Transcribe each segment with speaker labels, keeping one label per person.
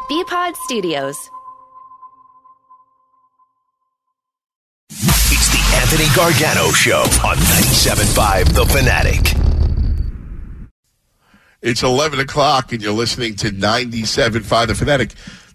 Speaker 1: BPod Studios.
Speaker 2: It's the Anthony Gargano Show on 97.5 The Fanatic.
Speaker 3: It's 11 o'clock, and you're listening to 97.5 The Fanatic.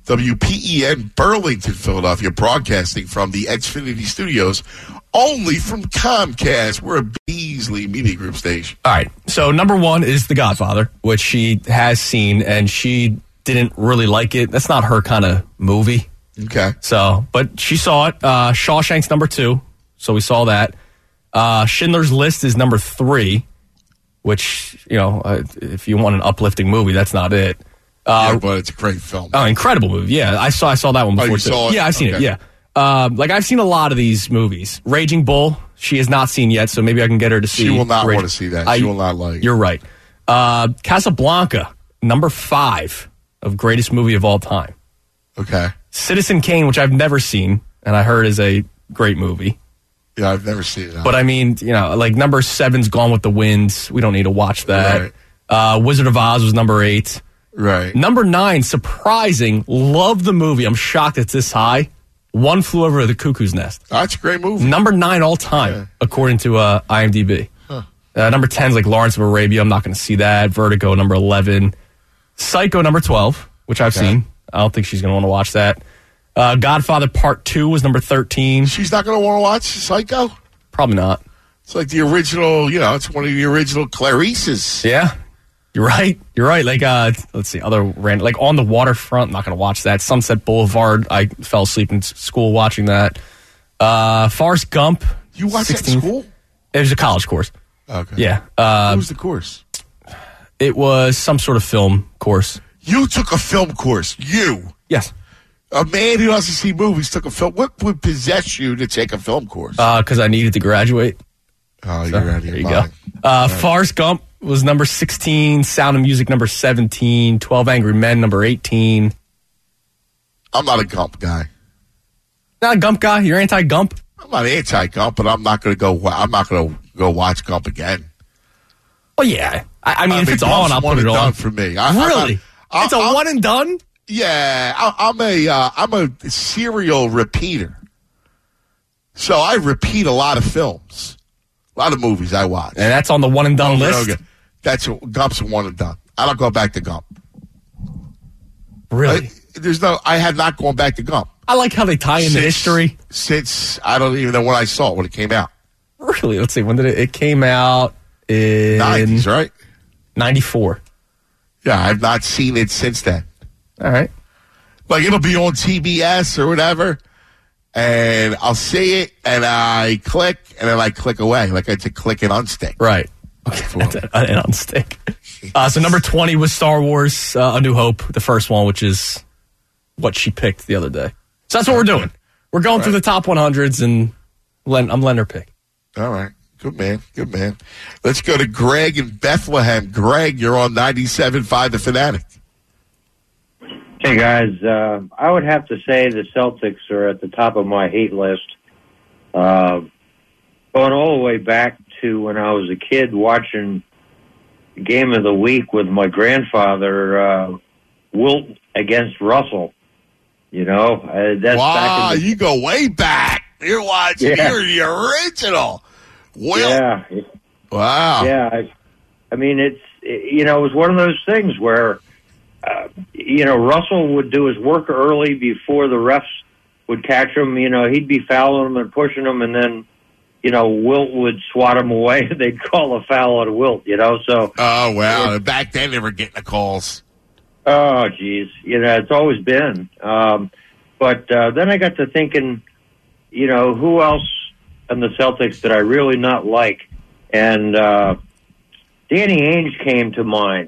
Speaker 3: WPEN Burlington, Philadelphia, broadcasting from the Xfinity Studios, only from Comcast. We're a Beasley Media Group station.
Speaker 4: All right, so number one is The Godfather, which she has seen, and she didn't really like it. That's not her kind of movie.
Speaker 3: Okay.
Speaker 4: So, but she saw it. Shawshank's number 2, so we saw that. Schindler's List is number 3, which, if you want an uplifting movie, that's not it.
Speaker 3: But it's a great film.
Speaker 4: Oh, incredible movie. Yeah, I saw that one before.
Speaker 3: You saw it?
Speaker 4: Yeah, I've seen it, yeah. I've seen a lot of these movies. Raging Bull, she has not seen yet, so maybe I can get her to see.
Speaker 3: She will not want to see that. She will not like it.
Speaker 4: You're right. Casablanca, number 5 of greatest movie of all time.
Speaker 3: Okay.
Speaker 4: Citizen Kane, which I've never seen, and I heard is a great movie.
Speaker 3: Yeah, I've never seen it.
Speaker 4: But I mean, number 7's Gone with the Wind. We don't need to watch that. Right. Wizard of Oz was number 8.
Speaker 3: Right.
Speaker 4: Number 9, surprising, love the movie. I'm shocked it's this high. One Flew Over the Cuckoo's Nest.
Speaker 3: That's a great movie.
Speaker 4: Number 9 all time, according to IMDb.
Speaker 3: Huh.
Speaker 4: Number 10 is Lawrence of Arabia. I'm not going to see that. Vertigo, number 11. Psycho, number 12, which I've seen. I don't think she's going to want to watch that. Godfather Part 2 was number 13.
Speaker 3: She's not going to want to watch Psycho?
Speaker 4: Probably not.
Speaker 3: It's like the original, it's one of the original Clarice's.
Speaker 4: Yeah. You're right. Let's see, other random, On the Waterfront, I'm not going to watch that. Sunset Boulevard, I fell asleep in school watching that. Forrest Gump.
Speaker 3: You watched that in school?
Speaker 4: It was a college course.
Speaker 3: Okay.
Speaker 4: Yeah.
Speaker 3: What was the course?
Speaker 4: It was some sort of film course.
Speaker 3: You took a film course. You?
Speaker 4: Yes.
Speaker 3: A man who doesn't see movies took a film. What would possess you to take a film course?
Speaker 4: Because I needed to graduate.
Speaker 3: Oh, you're out of your mind.
Speaker 4: Go. Forrest Gump was number 16, Sound of Music number 17, 12 Angry Men number 18.
Speaker 3: I'm not a Gump guy.
Speaker 4: Not a Gump guy? You're anti-Gump?
Speaker 3: I'm not anti-Gump, but I'm not going to go. I'm not going to go watch Gump again.
Speaker 4: Well, yeah. I mean, if it's on, I'll put it on.
Speaker 3: Done for me.
Speaker 4: Really? It's a one and done?
Speaker 3: Yeah, I'm a serial repeater. So I repeat a lot of films, a lot of movies I watch,
Speaker 4: and that's on the one and done list.
Speaker 3: Okay. Gump's a one and done. I don't go back to Gump.
Speaker 4: Really?
Speaker 3: I have not gone back to Gump.
Speaker 4: I like how they tie in the history.
Speaker 3: Since I don't even know when I saw it, when it came out.
Speaker 4: Really? Let's see. When did it came out? In
Speaker 3: 90s, right?
Speaker 4: 94.
Speaker 3: Yeah, I've not seen it since then.
Speaker 4: All right.
Speaker 3: It'll be on TBS or whatever, and I'll see it, and I click, and then I click away. It's a click and unstick.
Speaker 4: Right. Okay. And unstick. So number 20 was Star Wars A New Hope, the first one, which is what she picked the other day. So that's what we're doing. We're going through the top 100s, and I'm letting her pick.
Speaker 3: All right. Good man. Good man. Let's go to Greg in Bethlehem. Greg, you're on 97.5 The Fanatic.
Speaker 5: Hey, guys. I would have to say the Celtics are at the top of my hate list. Going all the way back to when I was a kid watching Game of the Week with my grandfather, Wilt against Russell. That's
Speaker 3: wow,
Speaker 5: back
Speaker 3: you go way back. You're watching.
Speaker 5: Yeah.
Speaker 3: You're the original. Wilt.
Speaker 5: Yeah.
Speaker 3: Wow.
Speaker 5: Yeah. I mean, it was one of those things where, Russell would do his work early before the refs would catch him. He'd be fouling him and pushing him, and then, Wilt would swat him away. They'd call a foul on Wilt, so.
Speaker 3: Oh, wow. Back then, they were getting the calls.
Speaker 5: Oh, geez. It's always been. But then I got to thinking, who else on the Celtics that I really not like? And Danny Ainge came to mind.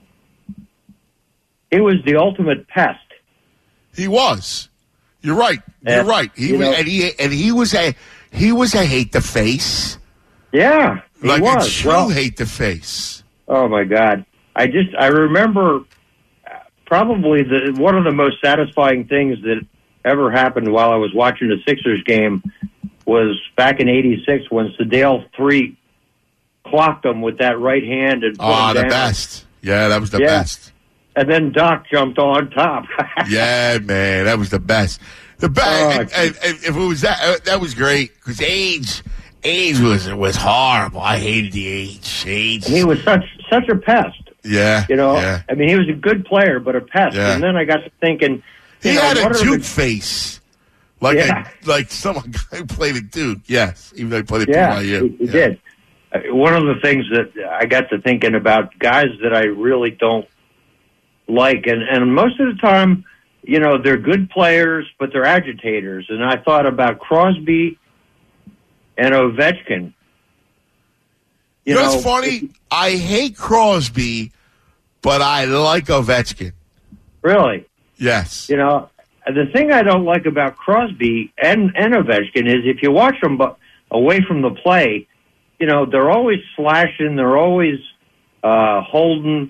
Speaker 5: He was the ultimate pest.
Speaker 3: He was. You're right. You're right. He was a hate to face.
Speaker 5: Yeah, he was.
Speaker 3: A true hate to face.
Speaker 5: Oh my God! I remember probably one of the most satisfying things that ever happened while I was watching the Sixers game was back in '86 when Sedale 3 clocked him with that right hand and put him down.
Speaker 3: The best. Yeah, that was the best.
Speaker 5: and then Doc jumped on top.
Speaker 3: Yeah, man, that was the best. The best, and if it was that was great because Ainge was horrible. I hated the Ainge.
Speaker 5: He was such a pest.
Speaker 3: Yeah,
Speaker 5: I mean, he was a good player, but a pest.
Speaker 3: Yeah.
Speaker 5: And then I got to thinking,
Speaker 3: he had a Duke face, like some guy who played at Duke. Yes, even though he played at BYU.
Speaker 5: He did. One of the things that I got to thinking about guys that I really don't like, and most of the time, they're good players, but they're agitators. And I thought about Crosby and Ovechkin.
Speaker 3: You know what's funny? I hate Crosby, but I like Ovechkin.
Speaker 5: Really?
Speaker 3: Yes.
Speaker 5: The thing I don't like about Crosby and Ovechkin is if you watch them away from the play, they're always slashing, they're always holding.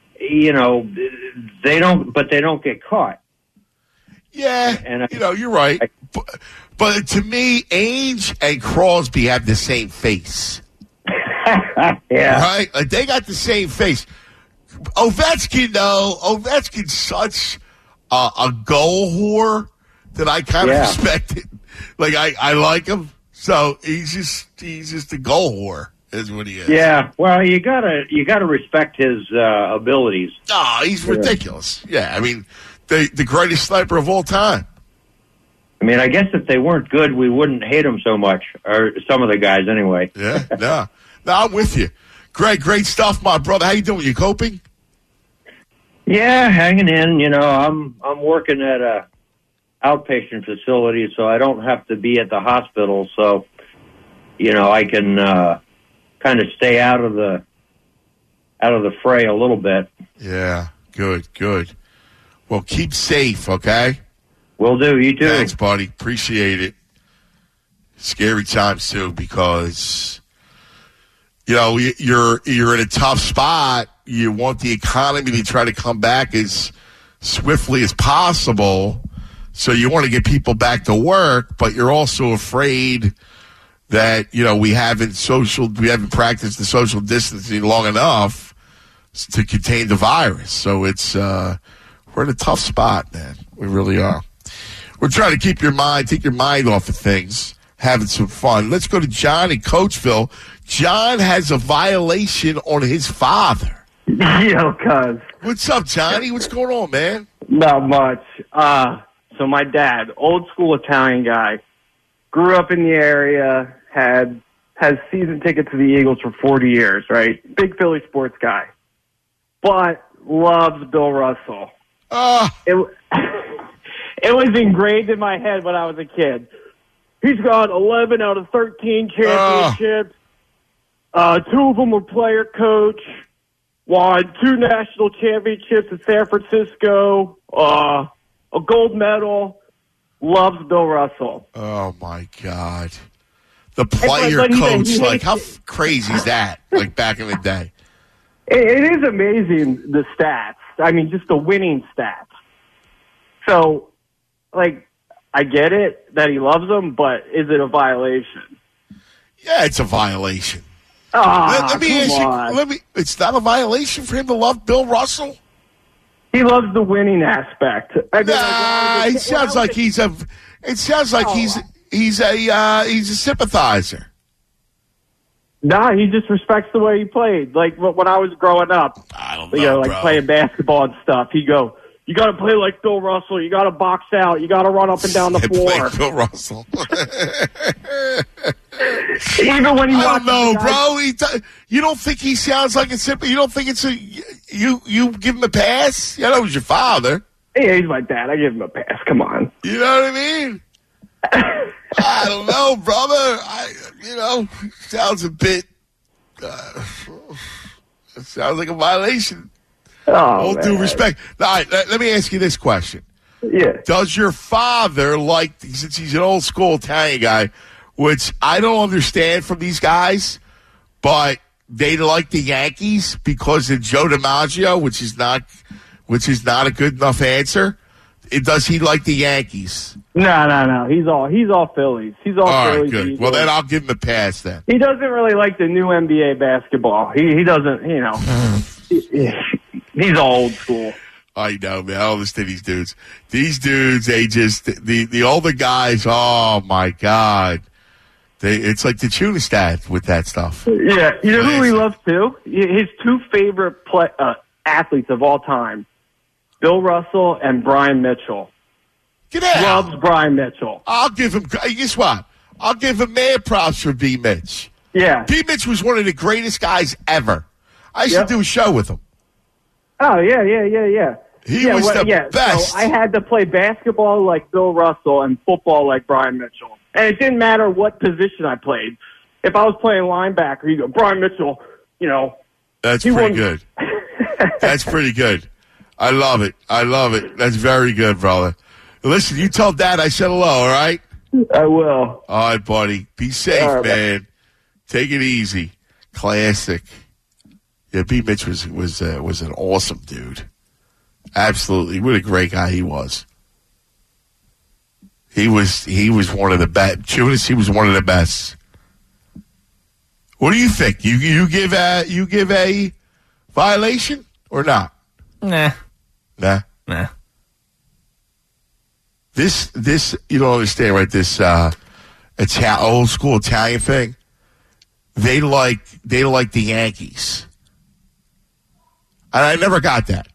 Speaker 5: They don't get caught.
Speaker 3: Yeah, and you're right. But to me, Ainge and Crosby have the same face.
Speaker 5: Yeah.
Speaker 3: Right? Like they got the same face. Ovechkin's such a goal whore that I kind of respect it. Like I like him. So he's just a goal whore is what he is.
Speaker 5: Yeah. Well, you gotta respect his abilities.
Speaker 3: Oh, he's ridiculous. Yeah. I mean, the greatest sniper of all time.
Speaker 5: I mean, I guess if they weren't good, we wouldn't hate them so much, or some of the guys anyway.
Speaker 3: Yeah, no, I'm with you. Greg, great stuff, my brother. How you doing? You coping?
Speaker 5: Yeah, hanging in. I'm working at a outpatient facility, so I don't have to be at the hospital. So, I can kind of stay out of the fray a little bit.
Speaker 3: Yeah, good. Well, keep safe, okay?
Speaker 5: Will do. You too.
Speaker 3: Thanks, buddy. Appreciate it. Scary times too, because you're in a tough spot. You want the economy to try to come back as swiftly as possible. So you want to get people back to work, but you're also afraid that we haven't practiced the social distancing long enough to contain the virus. So it's we're in a tough spot, man. We really are. We're trying to take your mind off of things, having some fun. Let's go to John in Coatesville. John has a violation on his father.
Speaker 1: Yo, cuz.
Speaker 3: What's up, Johnny? What's going on, man?
Speaker 1: Not much. So my dad, old school Italian guy, grew up in the area, has season tickets to the Eagles for 40 years, right? Big Philly sports guy. But loves Bill Russell. It was engraved in my head when I was a kid. He's got 11 out of 13 championships. 2 of them were player coach. Won 2 national championships in San Francisco. A gold medal. Loves Bill Russell.
Speaker 3: Oh, my God. The player coach, like, how crazy is that? Like, back in the day.
Speaker 1: It is amazing, the stats. I mean, just the winning stats. So, like, I get it that he loves them, but is it a violation?
Speaker 3: Yeah, it's a violation.
Speaker 1: Let
Speaker 3: me ask you. It's not a violation for him to love Bill Russell?
Speaker 1: He loves the winning aspect.
Speaker 3: It sounds like he's a sympathizer.
Speaker 1: Nah, he just respects the way he played. Like when I was growing up,
Speaker 3: I don't know,
Speaker 1: like playing basketball and stuff, he'd go, "You got to play like Bill Russell. You got to box out. You got to run up and down the floor."
Speaker 3: Bill Russell.
Speaker 1: Even when he,
Speaker 3: I don't know, bro. You don't think he sounds like a sympathy? You don't think it's you give him a pass? Yeah, that was your father.
Speaker 1: Yeah, he's my dad. I give him a pass. Come on.
Speaker 3: You know what I mean? I don't know, brother. Sounds a bit. Sounds like a violation. All due respect. All right, let me ask you this question.
Speaker 1: Yeah.
Speaker 3: Does your father since he's an old school Italian guy, which I don't understand from these guys, but they like the Yankees because of Joe DiMaggio, which is not a good enough answer. Does he like the Yankees?
Speaker 1: No. He's all Phillies. He's all Phillies.
Speaker 3: All right, good. Well, then I'll give him a pass then.
Speaker 1: He doesn't really like the new NBA basketball. He doesn't, he's old school.
Speaker 3: I know, man. I don't listen to these dudes. These dudes, they just, the older guys, oh, my God. It's like the Tunistat with that stuff.
Speaker 1: Yeah. You know who he loves, too? His two favorite athletes of all time, Bill Russell and Brian Mitchell.
Speaker 3: Get out.
Speaker 1: Loves Brian Mitchell.
Speaker 3: I'll give him, guess what? I'll give him mad props for B. Mitch.
Speaker 1: Yeah.
Speaker 3: B. Mitch was one of the greatest guys ever. I used to do a show with him.
Speaker 1: Oh, yeah.
Speaker 3: He was the best.
Speaker 1: So I had to play basketball like Bill Russell and football like Brian Mitchell. And it didn't matter what position I played. If I was playing linebacker, you go, Brian Mitchell, you know.
Speaker 3: That's pretty good. That's pretty good. I love it. That's very good, brother. Listen, you tell Dad I said hello, all right?
Speaker 1: I will.
Speaker 3: All right, buddy. Be safe, man. Take it easy. Classic. Yeah, B. Mitch was an awesome dude. Absolutely. What a great guy he was. He was one of the best. Judas, he was one of the best. What do you think? You give a violation or not?
Speaker 4: Nah.
Speaker 3: This you don't understand, right? This old school Italian thing. They like the Yankees, and I never got that.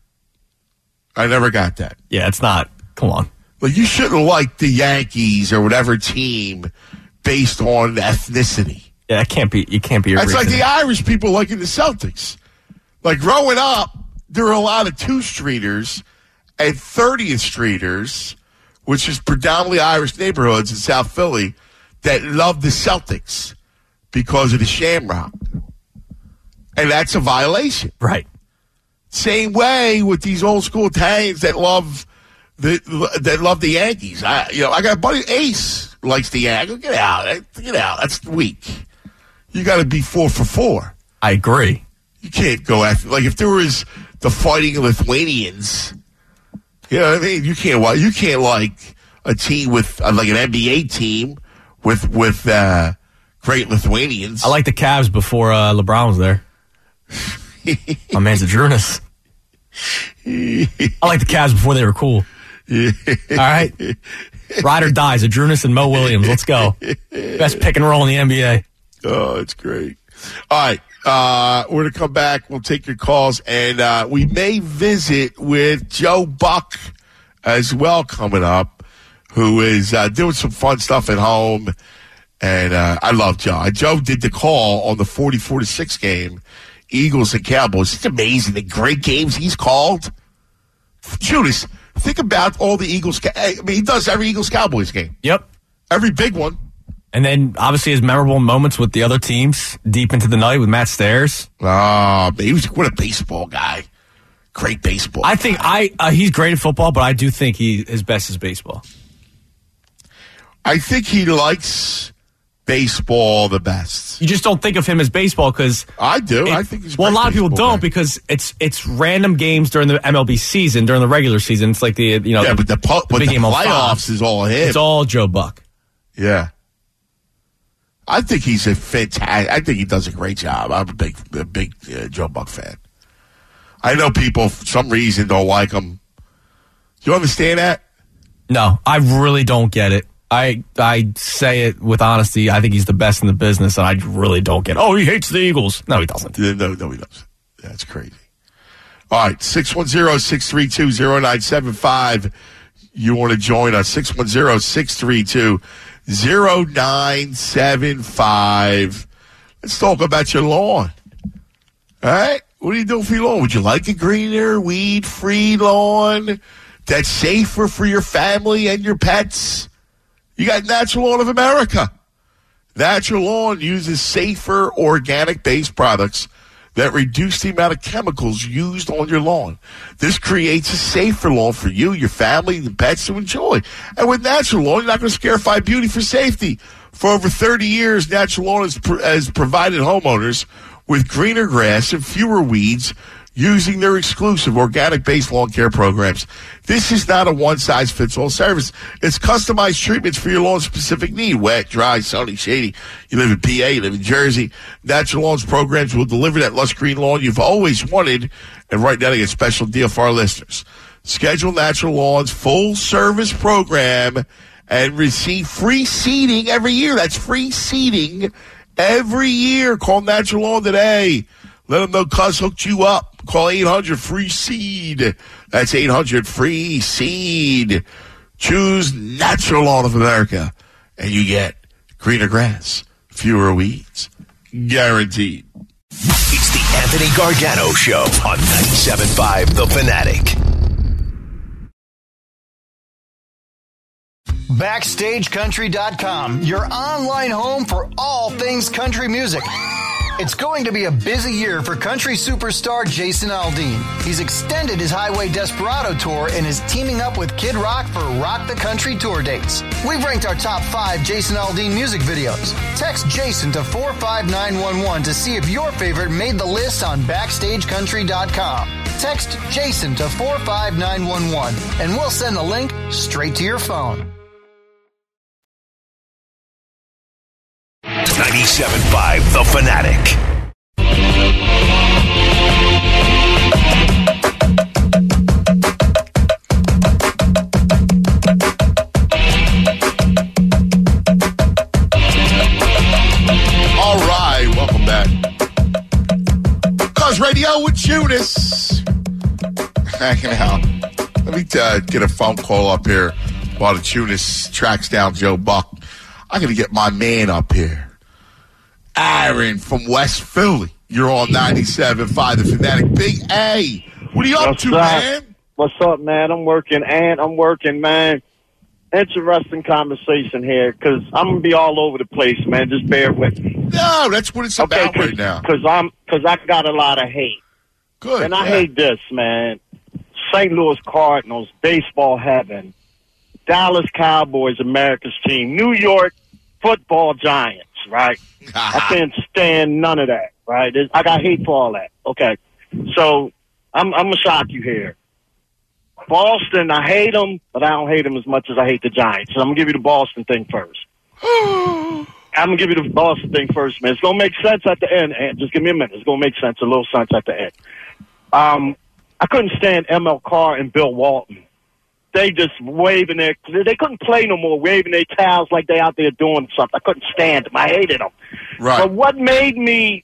Speaker 4: Yeah, it's not. Come on.
Speaker 3: Well, you shouldn't like the Yankees or whatever team based on ethnicity.
Speaker 4: Yeah, it can't be. You can't be.
Speaker 3: It's like the Irish people liking the Celtics. Like growing up, there were a lot of 2 Streeters and 30th Streeters, which is predominantly Irish neighborhoods in South Philly, that loved the Celtics because of the Shamrock. And that's a violation.
Speaker 4: Right.
Speaker 3: Same way with these old school Italians that love the Yankees. I got a buddy, Ace, likes the Yankees. Get out. That's weak. You got to be 4 for 4.
Speaker 4: I agree.
Speaker 3: You can't go after, like, if there was the Fighting Lithuanians, you know what I mean? You can't like a team with, like an NBA team with great Lithuanians.
Speaker 4: I like the Cavs before LeBron was there. My man's Adrunas. I like the Cavs before they were cool. All right? Ride or dies, Adrunas and Mo Williams. Let's go. Best pick and roll in the NBA.
Speaker 3: Oh, it's great. All right. We're going to come back. We'll take your calls, and we may visit with Joe Buck as well coming up, who is doing some fun stuff at home. And I love Joe. Joe did the call on the 44-6 game, Eagles and Cowboys. It's amazing the great games he's called. Judas, think about all the Eagles. I mean, he does every Eagles-Cowboys game.
Speaker 4: Yep.
Speaker 3: Every big one.
Speaker 4: And then, obviously, his memorable moments with the other teams deep into the night with Matt Stairs.
Speaker 3: Oh, what a baseball guy. Great baseball.
Speaker 4: I think he's great at football, but I do think his best is baseball.
Speaker 3: I think he likes baseball the best.
Speaker 4: You just don't think of him as baseball because
Speaker 3: I do. I think he's
Speaker 4: a lot of people don't
Speaker 3: guy.
Speaker 4: Because it's random games during the MLB season, during the regular season. It's like the big game
Speaker 3: playoffs is all him.
Speaker 4: It's all Joe Buck.
Speaker 3: Yeah. I think he's a fantastic. I think he does a great job. I'm a big Joe Buck fan. I know people for some reason don't like him. Do you understand that?
Speaker 4: No, I really don't get it. I say it with honesty. I think he's the best in the business, and I really don't get it. Oh, he hates the Eagles. No, he doesn't.
Speaker 3: No, he doesn't. That's crazy. All right, 610-632-0975. You want to join us, 610-632-0975. Let's talk about your lawn. All right? What are you doing for your lawn? Would you like a greener, weed-free lawn that's safer for your family and your pets? You got Natural Lawn of America. Natural Lawn uses safer, organic-based products that reduce the amount of chemicals used on your lawn. This creates a safer lawn for you, your family, and pets to enjoy. And with Natural Lawn, you're not going to scarify beauty for safety. For over 30 years, Natural Lawn has provided homeowners with greener grass and fewer weeds using their exclusive organic-based lawn care programs. This is not a one-size-fits-all service. It's customized treatments for your lawn's specific need. Wet, dry, sunny, shady. You live in PA, you live in Jersey. Natural Lawn's programs will deliver that lush green lawn you've always wanted. And right now, they get a special deal for our listeners. Schedule Natural Lawn's full-service program and receive free seeding every year. That's free seeding every year. Call Natural Lawn today. Let them know Cuz hooked you up. Call 800-FREE-SEED. That's 800-FREE-SEED. Choose Natural Lawn of America, and you get greener grass, fewer weeds. Guaranteed.
Speaker 2: It's the Anthony Gargano Show on 97.5 The Fanatic.
Speaker 6: BackstageCountry.com, your online home for all things country music. It's going to be a busy year for country superstar Jason Aldean. He's extended his Highway Desperado tour and is teaming up with Kid Rock for Rock the Country tour dates. We've ranked our top 5 Jason Aldean music videos. Text Jason to 45911 to see if your favorite made the list on BackstageCountry.com. Text Jason to 45911 and we'll send the link straight to your phone.
Speaker 2: 97.5 The Fanatic.
Speaker 3: All right, welcome back. Cuz Radio with Judas. Hanging out. Let me get a phone call up here while the Judas tracks down Joe Buck. I got to get my man up here. Aaron from West Philly. You're on 97.5 The Fanatic. Big A. What are you up to, man?
Speaker 1: What's up, man? I'm working, man. Interesting conversation here, because I'm going to be all over the place, man. Just bear with me.
Speaker 3: No, that's what it's about right now.
Speaker 1: Because I got a lot of hate.
Speaker 3: Good.
Speaker 1: And I hate this, man. St. Louis Cardinals, baseball heaven. Dallas Cowboys, America's team. New York football giants, right? I can't stand none of that, right? I got hate for all that. Okay. So I'm going to shock you here. Boston, I hate them, but I don't hate them as much as I hate the Giants. So I'm going to give you the Boston thing first. I'm going to give you the Boston thing first, man. It's going to make sense at the end. And just give me a minute. It's going to make sense, a little sense at the end. I couldn't stand ML Carr and Bill Walton. They just waving they couldn't play no more, waving their towels like they out there doing something. I couldn't stand them. I hated them.
Speaker 3: Right.
Speaker 1: But what made me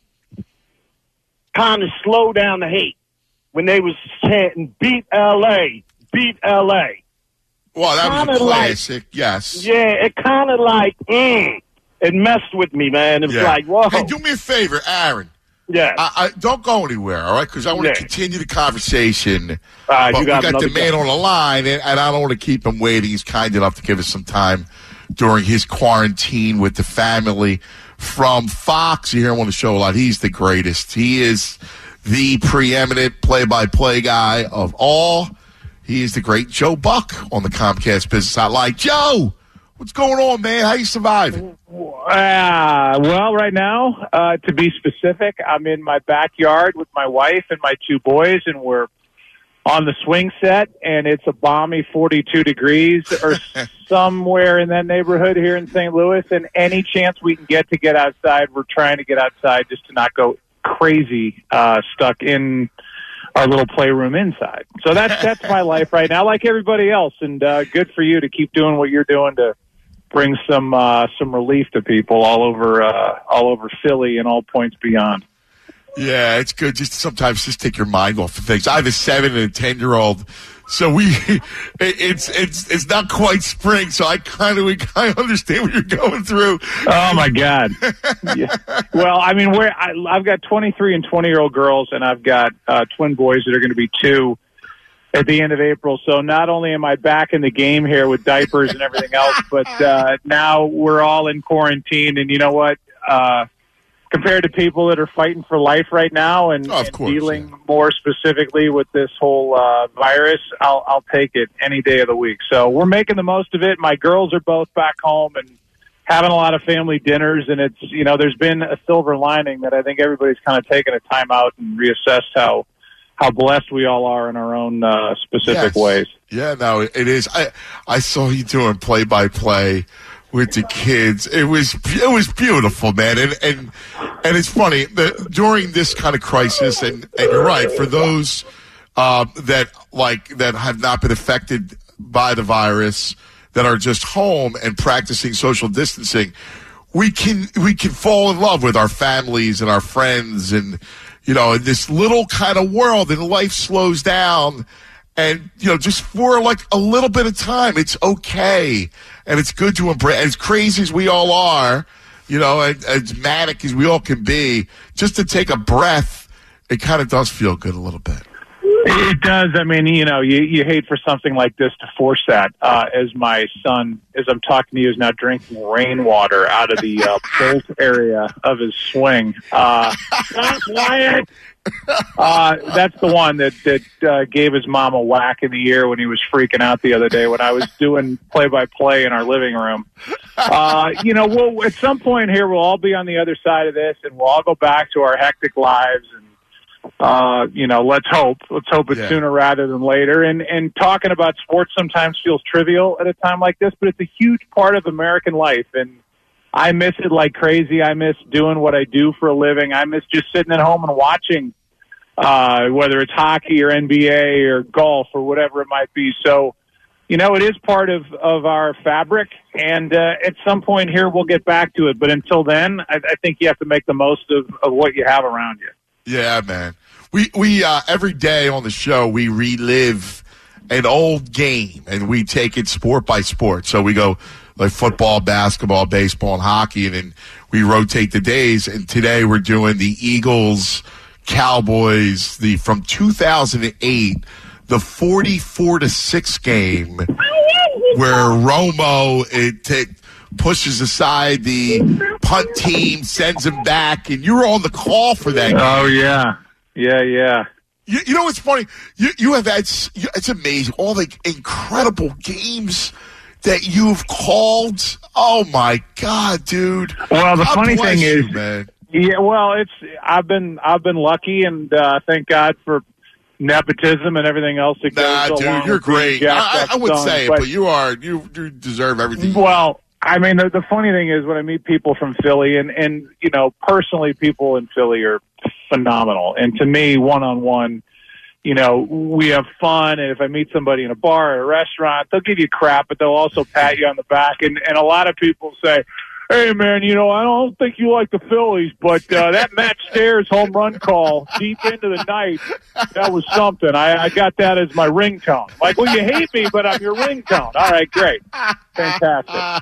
Speaker 1: kind of slow down the hate when they was chanting, beat L.A., beat L.A.
Speaker 3: Well, that was a classic, yes.
Speaker 1: Yeah, it kind of like, it messed with me, man. It was like, whoa.
Speaker 3: Hey, do me a favor, Aaron.
Speaker 1: Yeah.
Speaker 3: I don't go anywhere, all right? Because I want to continue the conversation.
Speaker 1: All right,
Speaker 3: but
Speaker 1: we got
Speaker 3: the man on the line, and I don't want to keep him waiting. He's kind enough to give us some time during his quarantine with the family. From Fox, you hear him on the show a lot. He's the greatest. He is the preeminent play-by-play guy of all. He is the great Joe Buck on the Comcast Business Hotline. Joe, what's going on, man? How you surviving?
Speaker 7: Well, right now, to be specific, I'm in my backyard with my wife and my 2 boys, and we're on the swing set, and it's a balmy 42 degrees or somewhere in that neighborhood here in St. Louis, and any chance we can get outside, we're trying to get outside just to not go crazy stuck in our little playroom inside. So that's my life right now, like everybody else, and good for you to keep doing what you're doing to bring some relief to people all over Philly and all points beyond.
Speaker 3: Yeah, it's good just to sometimes just take your mind off of things. I have a 7 and a 10-year-old, so it's not quite spring. So I kind of understand what you're going through.
Speaker 7: Oh my God! Yeah. Well, I mean, I've got 23 and 20-year-old girls, and I've got twin boys that are going to be 2 at the end of April. So not only am I back in the game here with diapers and everything else, but now we're all in quarantine. And you know what? Compared to people that are fighting for life right now and dealing more specifically with this whole virus, I'll take it any day of the week. So we're making the most of it. My girls are both back home and having a lot of family dinners. And it's, there's been a silver lining that I think everybody's kind of taken a time out and reassessed how blessed we all are in our own specific ways.
Speaker 3: Yeah, no, it is. I saw you doing play-by-play with the kids. It was beautiful, man. And it's funny that during this kind of crisis, and you're right, for those that have not been affected by the virus, that are just home and practicing social distancing, we can fall in love with our families and our friends, and in this little kind of world, and life slows down, and just for like a little bit of time, it's okay, and it's good to embrace. As crazy as we all are, and as manic as we all can be, just to take a breath, it kind of does feel good a little bit.
Speaker 7: It does. I mean, you hate for something like this to force that. As my son, as I'm talking to you, is now drinking rainwater out of the bolt area of his swing. Stop, Wyatt! That's the one that gave his mom a whack in the ear when he was freaking out the other day when I was doing play-by-play in our living room. We'll, at some point here, we'll all be on the other side of this, and we'll all go back to our hectic lives, and let's hope it's sooner rather than later. And talking about sports sometimes feels trivial at a time like this, but it's a huge part of American life. And I miss it like crazy. I miss doing what I do for a living. I miss just sitting at home and watching, whether it's hockey or NBA or golf or whatever it might be. So, it is part of our fabric. And at some point here, we'll get back to it. But until then, I think you have to make the most of what you have around you.
Speaker 3: Yeah, man. We every day on the show, we relive an old game, and we take it sport by sport. So we go like football, basketball, baseball, and hockey, and then we rotate the days. And today we're doing the Eagles, Cowboys, from 2008, the 44-6 game where Romo pushes aside the punt team, sends him back, and you were on the call for that game.
Speaker 7: Oh, yeah. Yeah.
Speaker 3: You know what's funny? You have had, it's amazing, all the incredible games that you've called. Oh, my God, dude.
Speaker 7: Well, the
Speaker 3: God
Speaker 7: funny thing is,
Speaker 3: man.
Speaker 7: Yeah, well, I've been lucky, and thank God for nepotism and everything else that goes along.
Speaker 3: Dude, you're great. I wouldn't say it, but you deserve everything.
Speaker 7: Well, I mean, the funny thing is when I meet people from Philly, and personally, people in Philly are phenomenal. And to me, one-on-one, we have fun. And if I meet somebody in a bar or a restaurant, they'll give you crap, but they'll also pat you on the back. And a lot of people say, hey, man, I don't think you like the Phillies, but that Matt Stairs home run call deep into the night, that was something. I got that as my ringtone. Like, well, you hate me, but I'm your ringtone. All right, great. Fantastic.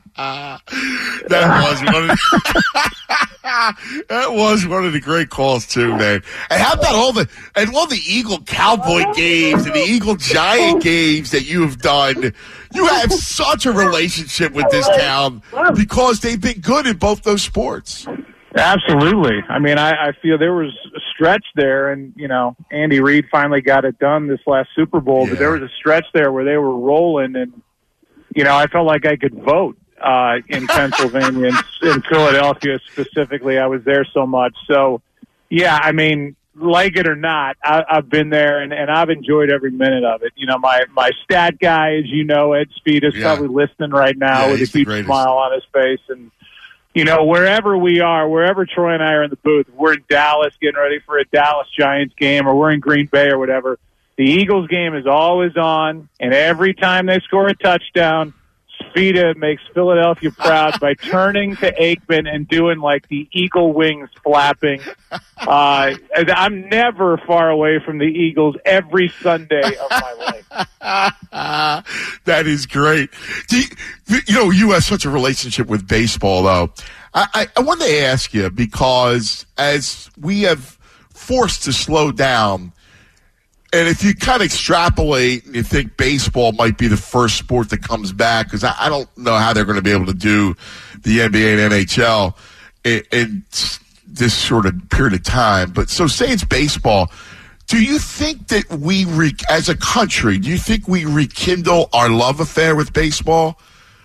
Speaker 3: That was one of the great calls too, man. And how about all the Eagle Cowboy games and the Eagle Giant games that you have done? You have such a relationship with this town because they've been good in both those sports.
Speaker 7: Absolutely. I mean, I feel there was a stretch there, and Andy Reid finally got it done this last Super Bowl, but there was a stretch there where they were rolling, and I felt like I could vote in Pennsylvania and in Philadelphia specifically. I was there so much. So, yeah, I mean, like it or not, I've been there, and I've enjoyed every minute of it. My stat guy, as Ed Speed, is probably listening right now with a huge smile on his face. And, wherever we are, wherever Troy and I are in the booth, we're in Dallas getting ready for a Dallas Giants game, or we're in Green Bay or whatever, the Eagles game is always on, and every time they score a touchdown, Spida makes Philadelphia proud by turning to Aikman and doing like the eagle wings flapping. I'm never far away from the Eagles every Sunday of my life.
Speaker 3: That is great. You have such a relationship with baseball, though. I wanted to ask you, because as we have forced to slow down, and if you kind of extrapolate and you think baseball might be the first sport that comes back, because I don't know how they're going to be able to do the NBA and NHL in this sort of period of time. But so say it's baseball. Do you think that as a country, do you think we rekindle our love affair with baseball?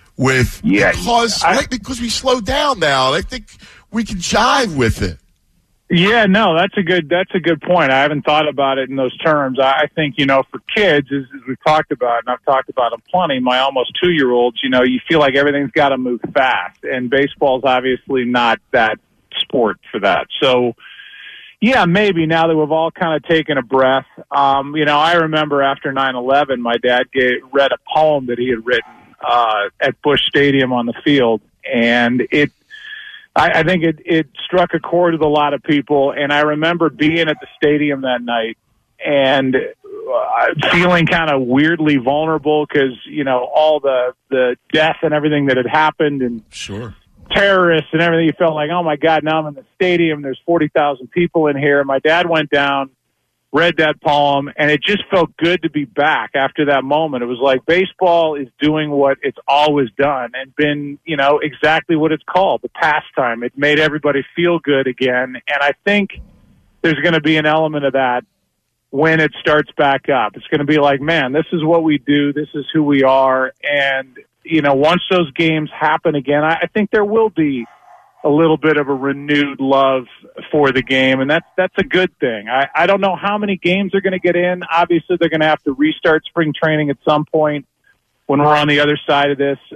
Speaker 3: Because we slowed down now, and I think we can jive with it.
Speaker 7: Yeah, no, that's a good point. I haven't thought about it in those terms. I think, for kids, as we've talked about, and I've talked about them plenty, my almost 2-year-olds, you feel like everything's got to move fast, and baseball's obviously not that sport for that. So, Yeah, maybe now that we've all kind of taken a breath. I remember after 9/11, my dad read a poem that he had written at Busch Stadium on the field, and I think it struck a chord with a lot of people. And I remember being at the stadium that night and feeling kind of weirdly vulnerable because all the death and everything that had happened, and
Speaker 3: sure.
Speaker 7: terrorists and everything. You felt like, oh my God, now I'm in the stadium. There's 40,000 people in here. My dad went down, read that poem, and it just felt good to be back after that moment. It was like baseball is doing what it's always done and been, exactly what it's called, the pastime. It made everybody feel good again. And I think there's going to be an element of that when it starts back up. It's going to be like, man, this is what we do. This is who we are. And once those games happen again, I think there will be a little bit of a renewed love for the game, and that's a good thing. I don't know how many games are going to get in. Obviously, they're going to have to restart spring training at some point when we're on the other side of this.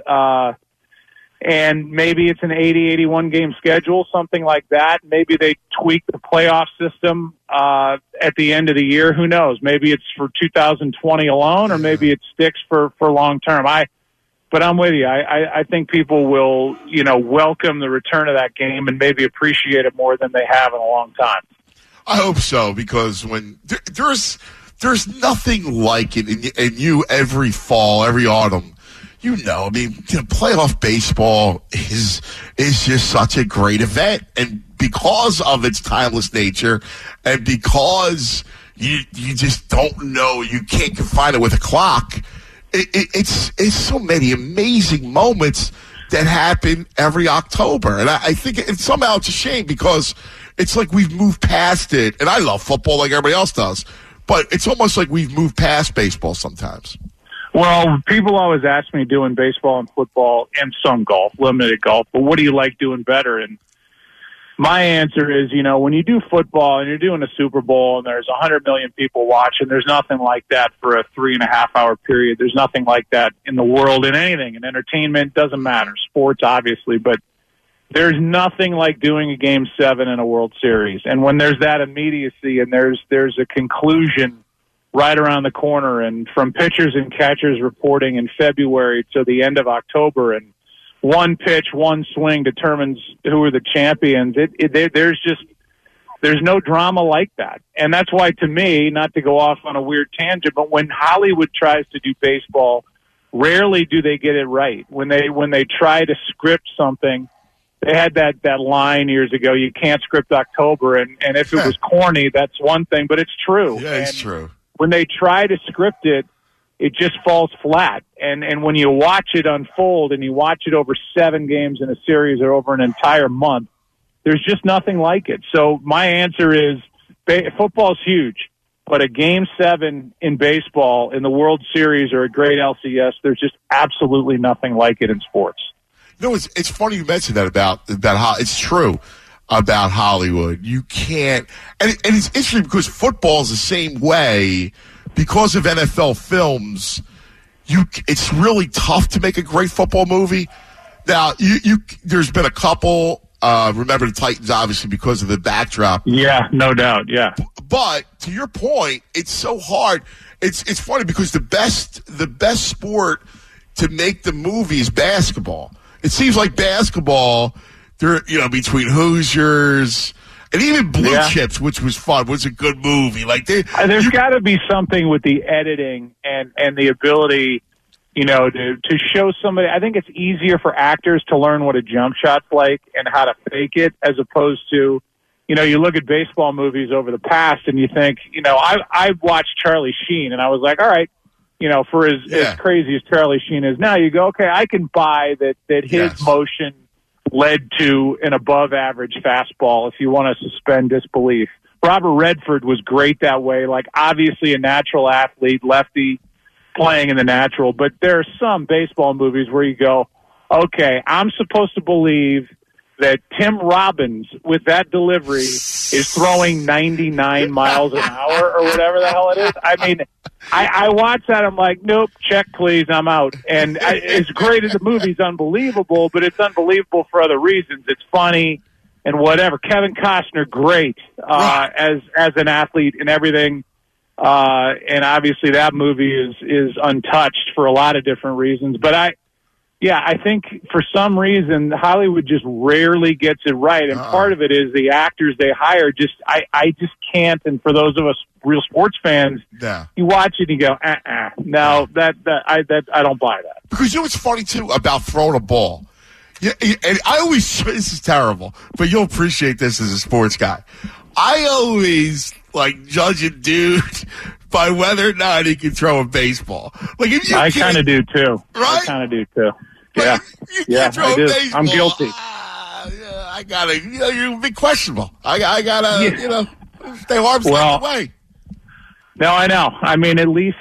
Speaker 7: And maybe it's an 80, 81 game schedule, something like that. Maybe they tweak the playoff system at the end of the year. Who knows? Maybe it's for 2020 alone, or maybe it sticks for long term. But I'm with you. I think people will, welcome the return of that game and maybe appreciate it more than they have in a long time.
Speaker 3: I hope so, because when there's nothing like it, and you every fall, every autumn, playoff baseball is just such a great event, and because of its timeless nature, and because you just don't know, you can't confine it with a clock. It's so many amazing moments that happen every October. And I think somehow it's a shame because it's like we've moved past it. And I love football like everybody else does, but it's almost like we've moved past baseball sometimes.
Speaker 7: Well, people always ask me doing baseball and football and some golf, limited golf, but what do you like doing better? And my answer is, when you do football and you're doing a Super Bowl and there's 100 million people watching, there's nothing like that for a 3.5 hour period. There's nothing like that in the world in anything. In entertainment, doesn't matter. Sports, obviously, but there's nothing like doing a Game 7 in a World Series. And when there's that immediacy and there's a conclusion right around the corner, and from pitchers and catchers reporting in February to the end of October, and one pitch, one swing determines who are the champions. There's no drama like that. And that's why, to me, not to go off on a weird tangent, but when Hollywood tries to do baseball, rarely do they get it right. When they try to script something, they had that line years ago, you can't script October, and if it was corny, that's one thing, but it's true.
Speaker 3: Yeah, it's true.
Speaker 7: When they try to script it, it just falls flat. And when you watch it unfold and you watch it over 7 games in a series or over an entire month, there's just nothing like it. So my answer is football's huge, but a Game 7 in baseball in the World Series or a great LCS, there's just absolutely nothing like it in sports.
Speaker 3: It's funny you mentioned that about how it's true about Hollywood. You can't, and it's interesting because football is the same way. Because of NFL films, it's really tough to make a great football movie. Now, there's been a couple. Remember the Titans, obviously, because of the backdrop.
Speaker 7: Yeah, no doubt. Yeah,
Speaker 3: but to your point, it's so hard. It's funny because the best sport to make the movie is basketball. It seems like basketball, between Hoosiers. And even Blue Chips, which was fun, was a good movie.
Speaker 7: There's got to be something with the editing and the ability, to show somebody. I think it's easier for actors to learn what a jump shot's like and how to fake it, as opposed to, you look at baseball movies over the past and you think, I watched Charlie Sheen and I was like, all right, for as crazy as Charlie Sheen is now, you go, okay, I can buy that his motion led to an above-average fastball, if you want to suspend disbelief. Robert Redford was great that way, obviously a natural athlete, lefty, playing in the natural. But there are some baseball movies where you go, okay, I'm supposed to believe that Tim Robbins, with that delivery, is throwing 99 miles an hour or whatever the hell it is. I mean, I watch that, I'm like, nope, check please, I'm out. And as great as the movie's unbelievable, but it's unbelievable for other reasons. It's funny. and whatever. Kevin Costner, great as an athlete and everything. And obviously that movie is untouched for a lot of different reasons. But I think for some reason Hollywood just rarely gets it right. And part of it is the actors they hire I just can't. And for those of us real sports fans, you watch it and you go, no, I don't buy that.
Speaker 3: Because you know what's funny too about throwing a ball? Yeah, and I always, this is terrible, but you'll appreciate this as a sports guy. I always judge a dude by whether or not he can throw a baseball. If you
Speaker 7: I kind of do too.
Speaker 3: Right?
Speaker 7: I kind of do too. Yeah.
Speaker 3: I
Speaker 7: do.
Speaker 3: Baseball.
Speaker 7: I'm guilty.
Speaker 3: I gotta, you're a bit questionable. I gotta, stay arms length away.
Speaker 7: No, I know. I mean, at least,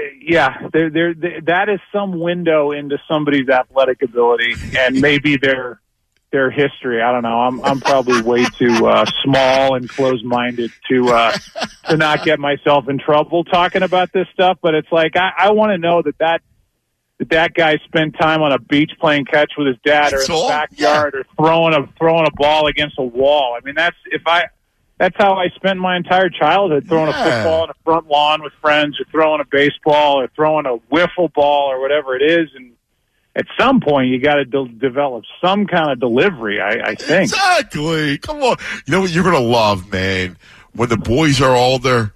Speaker 7: that is some window into somebody's athletic ability and maybe their history. I don't know. I'm probably way too small and closed-minded to not get myself in trouble talking about this stuff. But it's I want to know that guy spent time on a beach playing catch with his dad, or in the backyard, or throwing a ball against a wall. I mean, that's how I spent my entire childhood, throwing a football on a front lawn with friends, or throwing a baseball, or throwing a wiffle ball, or whatever it is. And at some point, you got to develop some kind of delivery, I think.
Speaker 3: Exactly. Come on. You know what you're going to love, man? When the boys are older,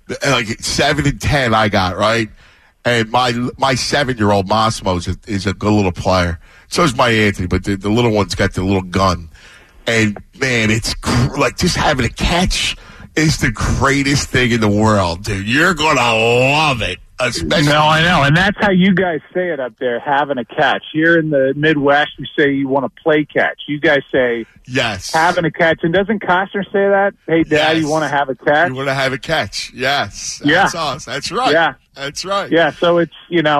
Speaker 3: 7 and 10 I got, right? And my 7-year-old Massimo is a good little player. So is my Anthony, but the little one's got the little gun. And, man, it's just having a catch is the greatest thing in the world, dude. You're going to love it. Especially.
Speaker 7: No, I know. And that's how you guys say it up there, having a catch. Here in the Midwest, you say you want to play catch. You guys say
Speaker 3: yes, having
Speaker 7: a catch. And doesn't Costner say that? Hey, Dad, you want to have a catch?
Speaker 3: You want to have a catch. Yes. That's us. That's right.
Speaker 7: Yeah.
Speaker 3: That's right.
Speaker 7: Yeah, so it's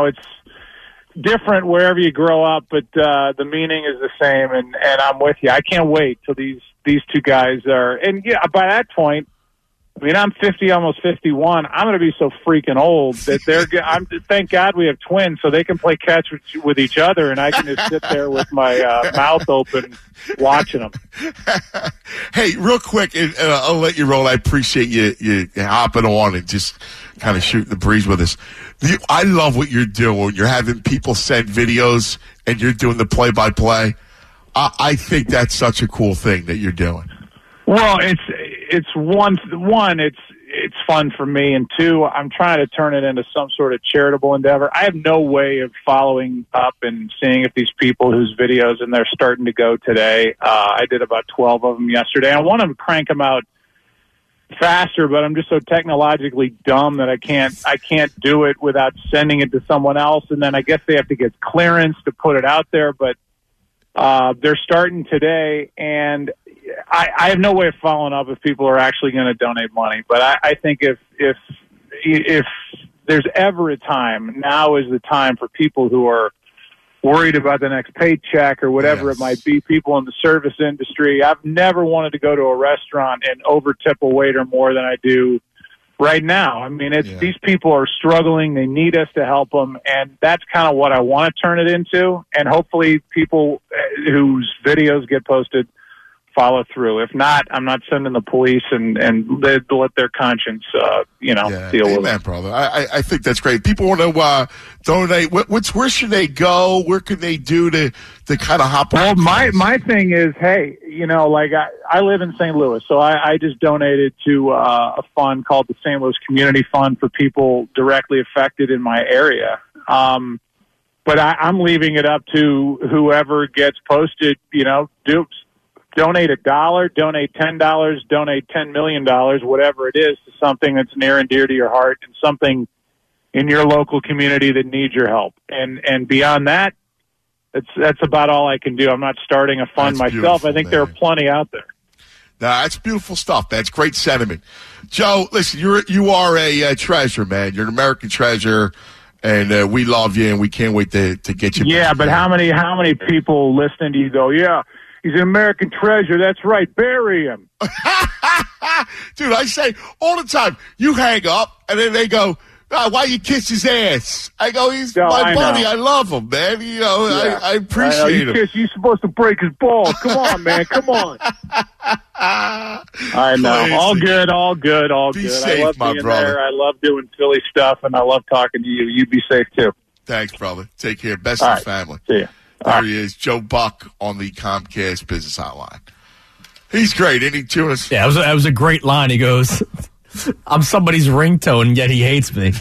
Speaker 7: different wherever you grow up, but the meaning is the same, and I'm with you. I can't wait till these two guys are, and by that point, I mean, I'm 50, almost 51. I'm going to be so freaking old that thank God we have twins so they can play catch with each other, and I can just sit there with my mouth open watching them.
Speaker 3: Hey, real quick, and I'll let you roll. I appreciate you hopping on and just kind of shooting the breeze with us. I love what you're doing. You're having people send videos, and you're doing the play-by-play. I think that's such a cool thing that you're doing.
Speaker 7: Well, it's one, it's fun for me, and two, I'm trying to turn it into some sort of charitable endeavor. I have no way of following up and seeing if these people whose videos, and they're starting to go today. I did about 12 of them yesterday. I want to crank them out faster, but I'm just so technologically dumb that I can't do it without sending it to someone else, and then I guess they have to get clearance to put it out there, but they're starting today, and I have no way of following up if people are actually going to donate money. But I think if there's ever a time, now is the time for people who are worried about the next paycheck or whatever it might be, people in the service industry. I've never wanted to go to a restaurant and overtip a waiter more than I do right now. I mean, these people are struggling. They need us to help them, and that's kind of what I want to turn it into. And hopefully people whose videos get posted follow through. If not, I'm not sending the police and let their conscience, deal with it.
Speaker 3: Brother. I think that's great. People want to donate. Where should they go? Where can they do to kind of hop on?
Speaker 7: Well, my thing is, hey, I live in St. Louis, so I just donated to a fund called the St. Louis Community Fund for people directly affected in my area. But I'm leaving it up to whoever gets posted, donate $1, donate $10, donate $10 million, whatever it is, to something that's near and dear to your heart and something in your local community that needs your help. And beyond that, that's about all I can do. I'm not starting a fund myself. I think there are plenty out there.
Speaker 3: Nah, that's beautiful stuff. That's great sentiment. Joe, listen, you are a treasure, man. You're an American treasure, and we love you, and we can't wait to get you.
Speaker 7: Yeah, but how many people listening to you go, yeah, he's an American treasure. That's right. Bury him.
Speaker 3: Dude, I say all the time, you hang up, and then they go, Why you kiss his ass? I go, he's
Speaker 7: No,
Speaker 3: my
Speaker 7: I
Speaker 3: buddy.
Speaker 7: know.
Speaker 3: I love him, man. You know,
Speaker 7: Yeah.
Speaker 3: I appreciate him.
Speaker 7: You're supposed to break his balls. Come on, man. Come on. I know.
Speaker 3: Please.
Speaker 7: All good. All good. All
Speaker 3: Be
Speaker 7: good.
Speaker 3: safe,
Speaker 7: I love
Speaker 3: my
Speaker 7: being
Speaker 3: brother.
Speaker 7: there. I love doing Philly stuff, and I love talking to you. You be safe, too.
Speaker 3: Thanks, brother. Take care. Best
Speaker 7: All
Speaker 3: of
Speaker 7: right.
Speaker 3: the family.
Speaker 7: See ya.
Speaker 3: There he is, Joe Buck on the Comcast Business Hotline. He's great, isn't he, Tunis?
Speaker 4: Yeah, that was a great line. He goes, I'm somebody's ringtone, yet he hates me.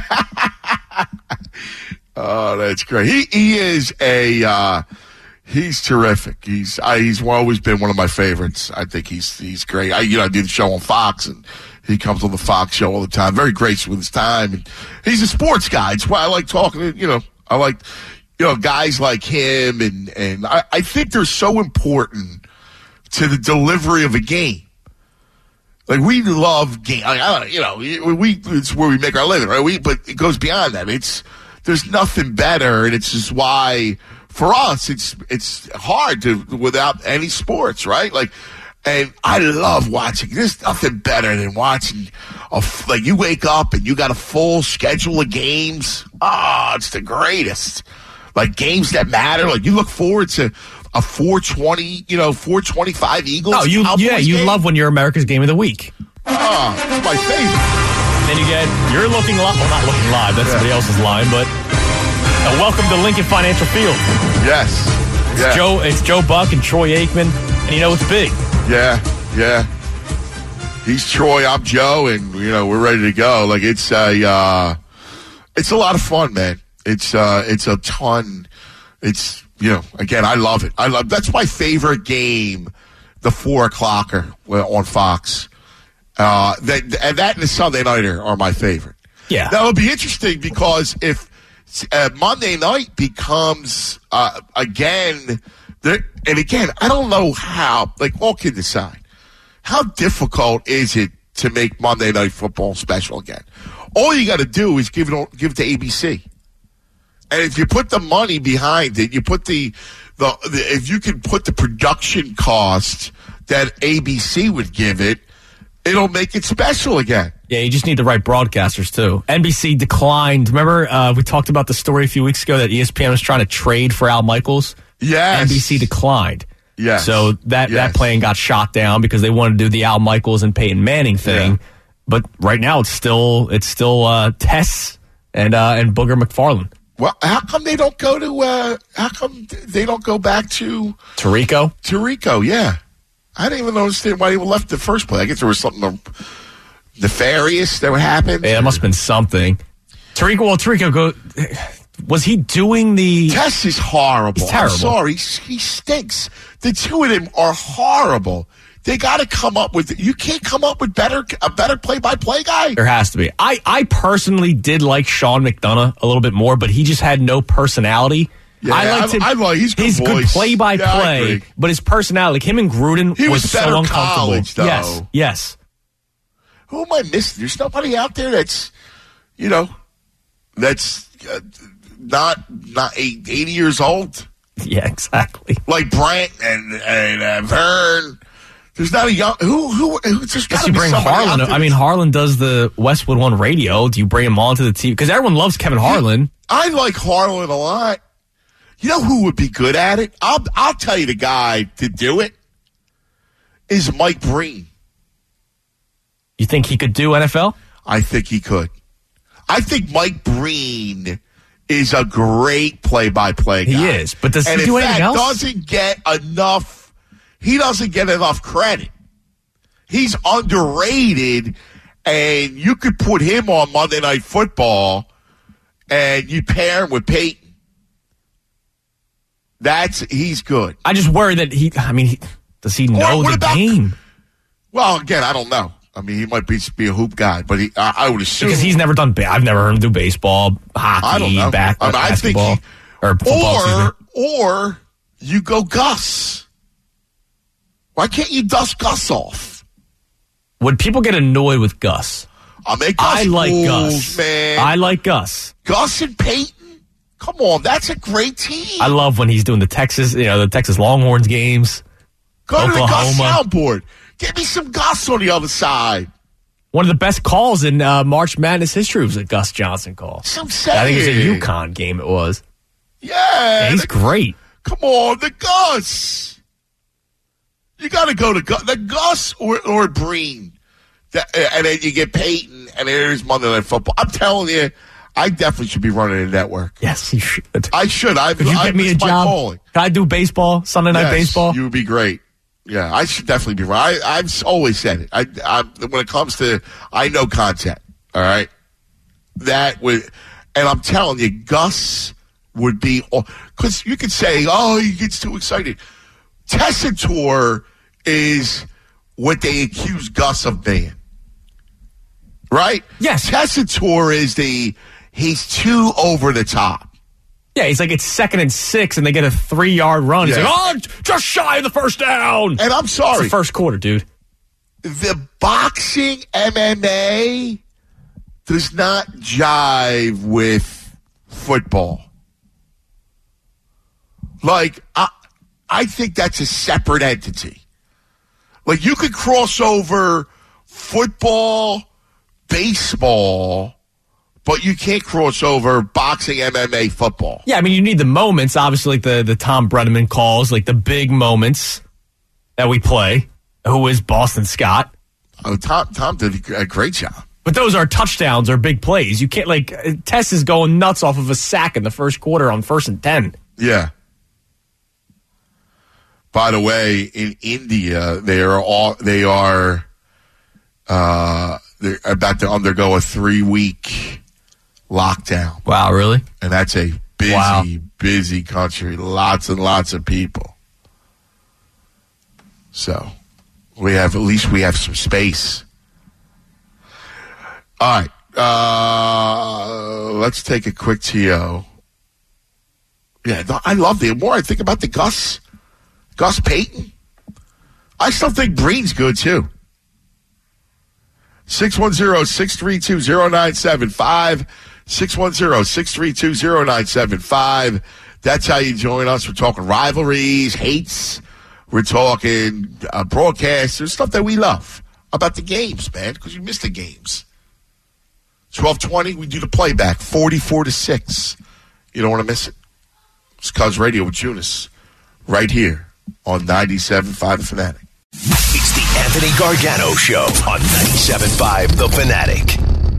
Speaker 3: Oh, that's great. He is he's terrific. He's always been one of my favorites. I think he's great. I do the show on Fox, and he comes on the Fox show all the time. Very gracious with his time, and he's a sports guy. It's why I like talking to, I like, guys like him, and I think they're so important to the delivery of a game. Like, we love game. It's where we make our living, right? But it goes beyond that. There's nothing better, and it's just why for us it's hard to without any sports, right? Like, and I love watching. There's nothing better than watching like you wake up and you got a full schedule of games. It's the greatest. Like, games that matter. Like, you look forward to a 425 Eagles.
Speaker 4: Oh, you
Speaker 3: game.
Speaker 4: love when you're America's Game of the Week.
Speaker 3: It's my favorite.
Speaker 4: Then you're looking live. Well, not looking live. That's somebody else's line, but welcome to Lincoln Financial Field.
Speaker 3: Yes.
Speaker 4: It's Joe Buck and Troy Aikman, and it's big.
Speaker 3: Yeah. He's Troy, I'm Joe, and we're ready to go. Like, it's a lot of fun, man. It's a ton. It's again, I love it. That's my favorite game, the 4:00 on Fox. That and the Sunday Nighter are my favorite.
Speaker 4: Yeah,
Speaker 3: that'll be interesting because if Monday night becomes again, and again, I don't know how. Like, all kidding aside, how difficult is it to make Monday Night Football special again? All you got to do is give it to ABC. And if you put the money behind it, you put if you can put the production cost that ABC would give it, it'll make it special again.
Speaker 4: Yeah, you just need the right broadcasters, too. NBC declined. Remember, we talked about the story a few weeks ago that ESPN was trying to trade for Al Michaels?
Speaker 3: Yes.
Speaker 4: NBC declined.
Speaker 3: Yes.
Speaker 4: So that plan got shot down because they wanted to do the Al Michaels and Peyton Manning thing. Yeah. But right now it's still Tess and Booger McFarland.
Speaker 3: Well, how come they don't go to? How come they don't go back to
Speaker 4: Tirico?
Speaker 3: Tirico, yeah. I didn't even understand why he left the first place. I guess there was something nefarious that happened.
Speaker 4: Yeah, it must have been something. Tirico, was he doing the?
Speaker 3: Tess is horrible.
Speaker 4: He's terrible.
Speaker 3: I'm sorry, he stinks. The two of them are horrible. They got to come up with. You can't come up with a better play-by-play guy.
Speaker 4: There has to be. I personally did like Sean McDonough a little bit more, but he just had no personality.
Speaker 3: Yeah,
Speaker 4: I liked him.
Speaker 3: His
Speaker 4: good play-by-play, but his personality, like him and Gruden,
Speaker 3: he was
Speaker 4: so
Speaker 3: better
Speaker 4: uncomfortable.
Speaker 3: College, though.
Speaker 4: Yes.
Speaker 3: Who am I missing? There's nobody out there that's, that's not 80 years old.
Speaker 4: Yeah, exactly.
Speaker 3: Like Brent and Vern. There's not a young who just got to
Speaker 4: bring Harlan. I mean, Harlan does the Westwood One radio. Do you bring him on to the team? Because everyone loves Kevin Harlan.
Speaker 3: I like Harlan a lot. You know who would be good at it? I'll tell you the guy to do it is Mike Breen.
Speaker 4: You think he could do NFL?
Speaker 3: I think he could. I think Mike Breen is a great play-by-play guy.
Speaker 4: He is, but does he do anything else?
Speaker 3: He doesn't get enough credit. He's underrated, and you could put him on Monday Night Football, and you pair him with Peyton. He's good.
Speaker 4: I just worry that does he know the game?
Speaker 3: Well, again, I don't know. I mean, he might be a hoop guy, but I would assume.
Speaker 4: Because he's never done, I've never heard him do baseball, hockey,
Speaker 3: I don't know.
Speaker 4: basketball, or football.
Speaker 3: Or you go Gus. Why can't you dust Gus off?
Speaker 4: Would people get annoyed with Gus?
Speaker 3: I like Gus, man.
Speaker 4: I like Gus.
Speaker 3: Gus and Peyton? Come on, that's a great team.
Speaker 4: I love when he's doing the Texas Longhorns games.
Speaker 3: Go
Speaker 4: Oklahoma.
Speaker 3: to the Gus soundboard. Give me some Gus on the other side.
Speaker 4: One of the best calls in March Madness history was a Gus Johnson call.
Speaker 3: So I'm saying.
Speaker 4: I think it was a UConn game it was.
Speaker 3: Yeah.
Speaker 4: He's great.
Speaker 3: Come on, the Gus. You got to go to the Gus or Breen. And then you get Peyton, and there's Monday Night Football. I'm telling you, I definitely should be running a network.
Speaker 4: Yes, you should.
Speaker 3: I should.
Speaker 4: Could you get me a job?
Speaker 3: Calling.
Speaker 4: Can I do baseball, Sunday Night Baseball?
Speaker 3: You would be great. Yeah, I should definitely be running. I've always said it. I when it comes to, I know content, all right? That would, and I'm telling you, Gus would be, because you could say, oh, he gets too excited. Tessitore is what they accuse Gus of being. Right?
Speaker 4: Yes.
Speaker 3: Tessitore is he's too over the top.
Speaker 4: Yeah, he's like, it's 2nd and 6, and they get a 3-yard run. He's
Speaker 3: Yeah.
Speaker 4: like, oh, just shy of the first down.
Speaker 3: And I'm sorry.
Speaker 4: It's the first quarter, dude.
Speaker 3: The boxing MMA does not jive with football. Like, I think that's a separate entity. Like, you could cross over football, baseball, but you can't cross over boxing, MMA, football.
Speaker 4: Yeah, I mean, you need the moments, obviously, like the Tom Brenneman calls, like the big moments that we play, who is Boston Scott.
Speaker 3: Oh, Tom did a great job.
Speaker 4: But those are touchdowns or big plays. You can't, like, Tess is going nuts off of a sack in the first quarter on 1st and 10.
Speaker 3: Yeah. By the way, in India, they're about to undergo a 3-week lockdown.
Speaker 4: Wow, really?
Speaker 3: And that's a busy country. Lots and lots of people. So at least we have some space. All right. Let's take a quick TO. Yeah, I love the more I think about the Gus Payton, I still think Breen's good too. 610-632-0975. 610-632-0975. That's how you join us. We're talking rivalries, hates. We're talking broadcasters, stuff that we love about the games, man, because you missed the games. 12:20, we do the playback, 44-6. You don't want to miss it. It's Cuz Radio with Jonas, right here on 97.5 The Fanatic.
Speaker 2: It's the Anthony Gargano Show on 97.5 The Fanatic.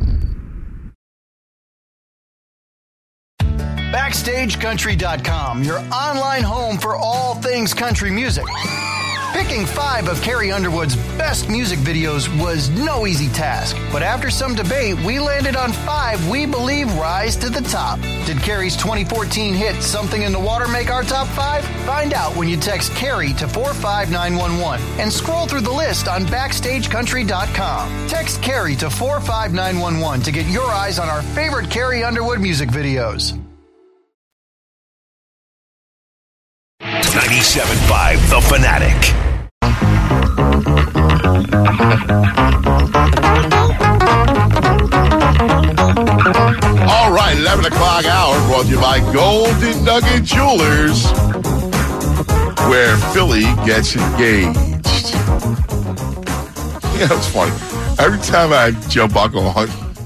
Speaker 6: BackstageCountry.com, your online home for all things country music. Picking 5 of Carrie Underwood's best music videos was no easy task, but after some debate, we landed on 5 we believe rise to the top. Did Carrie's 2014 hit Something in the Water make our top 5? Find out when you text Carrie to 45911 and scroll through the list on BackstageCountry.com. Text Carrie to 45911 to get your eyes on our favorite Carrie Underwood music videos.
Speaker 2: 97.5 The Fanatic.
Speaker 3: All right, 11 o'clock hour brought to you by Golden Nugget Jewelers, where Philly gets engaged. You know, it's funny. Every time I have Joe Buckle on,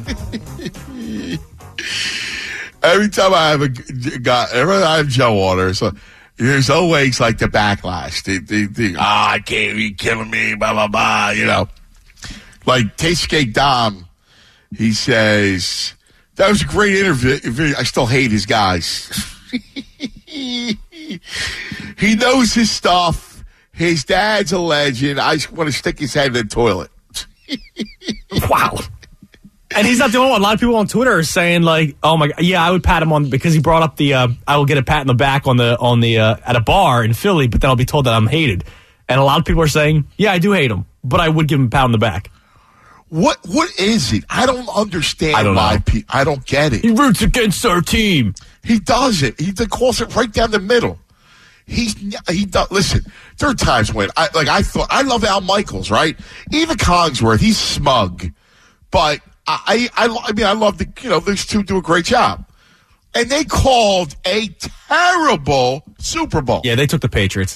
Speaker 3: every time I have Joe on her, so there's always like the backlash. I can't be killing me, blah, blah, blah, you know. Like Tastegate Dom, he says, that was a great interview. I still hate his guys. He knows his stuff. His dad's a legend. I just want to stick his head in the toilet.
Speaker 4: Wow. And he's not the only one. A lot of people on Twitter are saying, like, oh my God, yeah, I would pat him on, because he brought up the I will get a pat in the back on the at a bar in Philly, but then I'll be told that I'm hated. And a lot of people are saying, yeah, I do hate him, but I would give him a pat on the back.
Speaker 3: What is it? I don't understand
Speaker 4: I don't
Speaker 3: why
Speaker 4: know.
Speaker 3: I don't get it.
Speaker 4: He roots against our team.
Speaker 3: He does it. He calls it right down the middle. He does. Listen, there are times when I love Al Michaels, right? Even Cogsworth, he's smug, but I mean, I love these two do a great job. And they called a terrible Super Bowl.
Speaker 4: Yeah, they took the Patriots.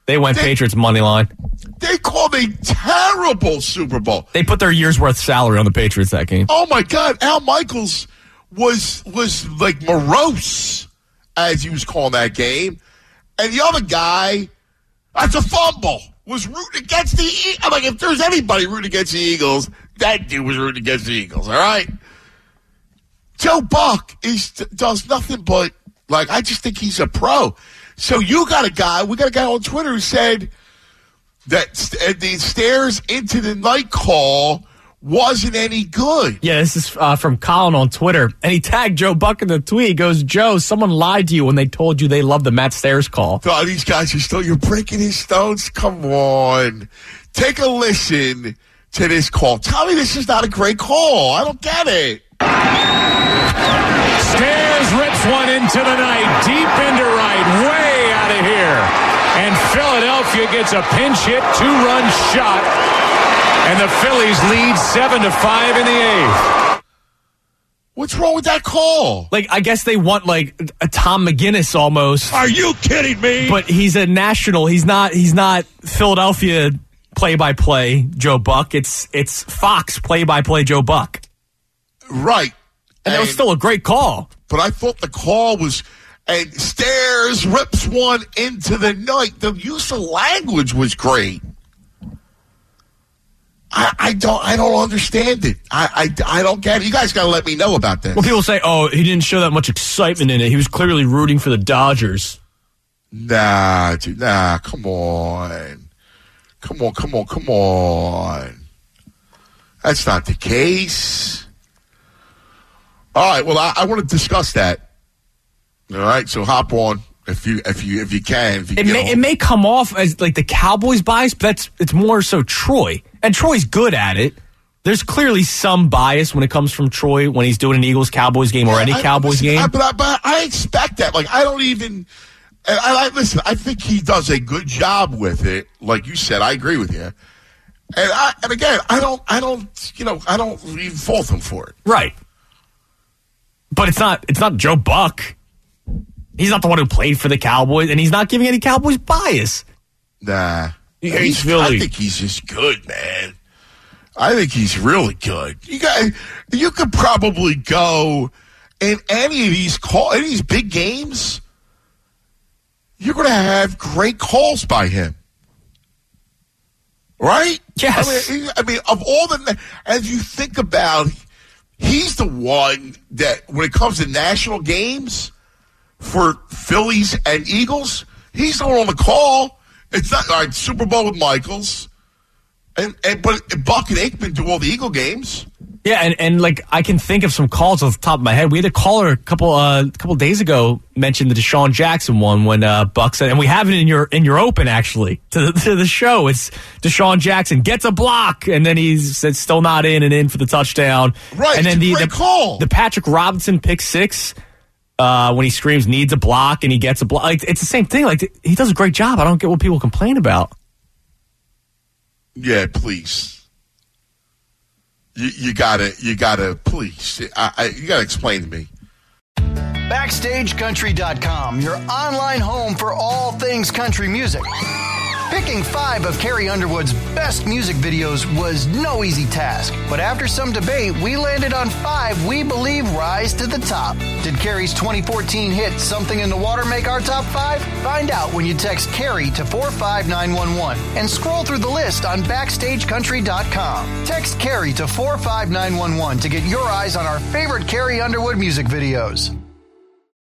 Speaker 4: They went Patriots money line.
Speaker 3: They called a terrible Super Bowl.
Speaker 4: They put their year's worth salary on the Patriots that game.
Speaker 3: Oh, my God. Al Michaels was like morose as he was calling that game. And the other guy, that's a fumble, was rooting against the Eagles. I'm like, if there's anybody rooting against the Eagles, that dude was rooting against the Eagles, all right? Joe Buck does nothing but, like, I just think he's a pro. So we got a guy on Twitter who said that the stairs into the night call wasn't any good.
Speaker 4: Yeah, this is from Colin on Twitter. And he tagged Joe Buck in the tweet. He goes, Joe, someone lied to you when they told you they loved the Matt Stairs call.
Speaker 3: Oh, these guys you're breaking his stones? Come on. Take a listen to this call. Tell me this is not a great call. I don't get it.
Speaker 8: Stairs rips one into the night, deep into right, way out of here. And Philadelphia gets a pinch hit, 2-run shot. And the Phillies lead 7-5 in the 8th.
Speaker 3: What's wrong with that call?
Speaker 4: Like, I guess they want like a Tom McGinnis almost.
Speaker 8: Are you kidding me?
Speaker 4: But he's a national. He's not Philadelphia play-by-play Joe Buck. It's Fox play-by-play Joe Buck.
Speaker 3: Right.
Speaker 4: And that was still a great call.
Speaker 3: But I thought the call was, and Stairs rips one into the night. The use of language was great. I don't understand it. I don't get it. You guys got to let me know about this.
Speaker 4: Well, people say, oh, he didn't show that much excitement in it. He was clearly rooting for the Dodgers.
Speaker 3: Nah, dude, come on. Come on. That's not the case. All right, well, I want to discuss that. All right, so hop on if you can.
Speaker 4: It may come off as like the Cowboys bias, but it's more so Troy. And Troy's good at it. There's clearly some bias when it comes from Troy when he's doing an Eagles-Cowboys game or any Cowboys game.
Speaker 3: But I expect that. Like, I don't even – listen, I think he does a good job with it. Like you said, I agree with you. And again, I don't even fault him for it.
Speaker 4: Right. But it's not Joe Buck. He's not the one who played for the Cowboys, and he's not giving any Cowboys bias.
Speaker 3: Nah.
Speaker 4: He hates Philly.
Speaker 3: I think he's just good, man. I think he's really good. You could probably go in any of these big games. You're going to have great calls by him, right?
Speaker 4: Yes.
Speaker 3: I mean, of all as you think about, he's the one that when it comes to national games for Phillies and Eagles, he's the one on the call. It's not all right. Super Bowl with Michaels, but Buck and Aikman do all the Eagle games.
Speaker 4: Yeah, and like I can think of some calls off the top of my head. We had a caller a couple days ago mention the Deshaun Jackson one when Buck said, and we have it in your open actually to the show. It's Deshaun Jackson gets a block, and then he's still not in for the touchdown.
Speaker 3: Right,
Speaker 4: and then
Speaker 3: the call.
Speaker 4: The Patrick Robinson pick six. When he screams needs a block and he gets a block, like, it's the same thing. Like, he does a great job. I don't get what people complain about.
Speaker 3: Yeah, please. You gotta please. You gotta explain to me.
Speaker 6: BackstageCountry.com, your online home for all things country music. Picking 5 of Carrie Underwood's best music videos was no easy task, but after some debate, we landed on 5 we believe rise to the top. Did Carrie's 2014 hit Something in the Water make our top 5? Find out when you text Carrie to 45911 and scroll through the list on BackstageCountry.com. Text Carrie to 45911 to get your eyes on our favorite Carrie Underwood music videos.